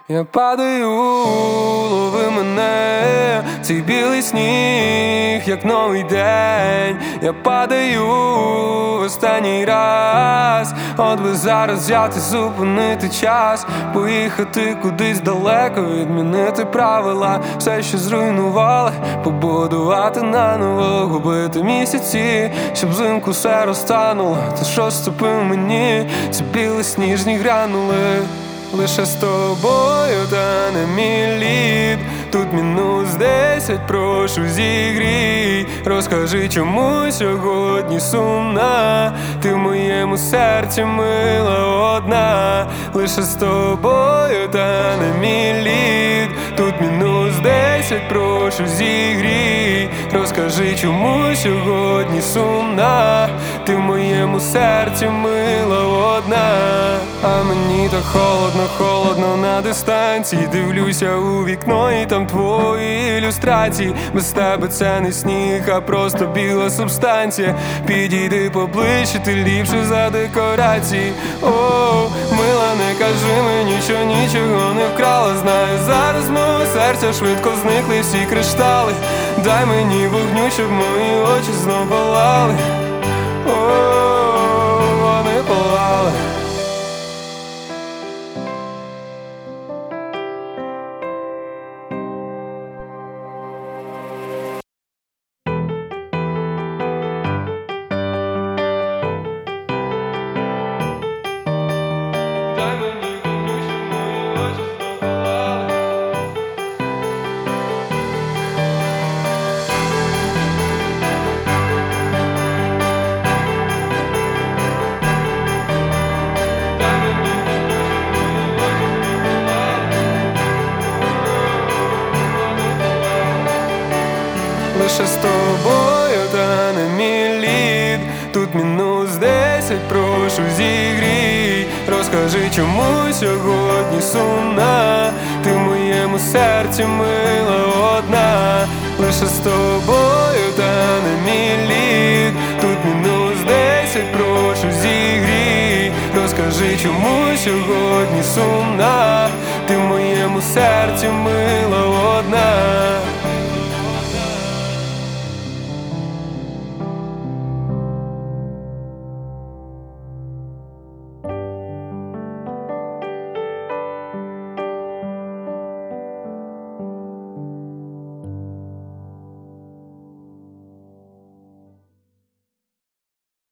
Я падаю, лови мене, цей білий сніг, як новий день. Я падаю в останній раз. От би зараз взяти, зупинити час, поїхати кудись далеко, відмінити правила, все, що зруйнували, побудувати наново, губити місяці, щоб взимку все розтануло. Та що ступив мені, ці білі сніжні гранули. Лише з тобою, та не мій лід. Тут -10, прошу зігрій. Розкажи, чому сьогодні сумна. Ти в моєму серці мила одна. Лише з тобою, та не мій лід. Тут -10, прошу зігрій. Розкажи, чому сьогодні сумна. Ти в моєму серці мила одна. А мені так холодно, холодно на дистанції. Дивлюся у вікно і там твої ілюстрації. Без тебе це не сніг, а просто біла субстанція. Підійди поближче, ти ліпше за декорації. О, мила, не кажи мені, що нічого не вкрала. Знаю, зараз мого серця швидко зникли всі криштали. Дай мені вогню, щоб мої очі знов палали. О, вони палали. Лише з тобою, та не мій лід. Тут -10, прошу зігрій. Розкажи, чому сьогодні сумна. Ти в моєму серці мила одна. Лише з тобою, та не мій лід. Тут -10, прошу зігрій. Розкажи, чому сьогодні сумна. Ти в моєму серці мила одна.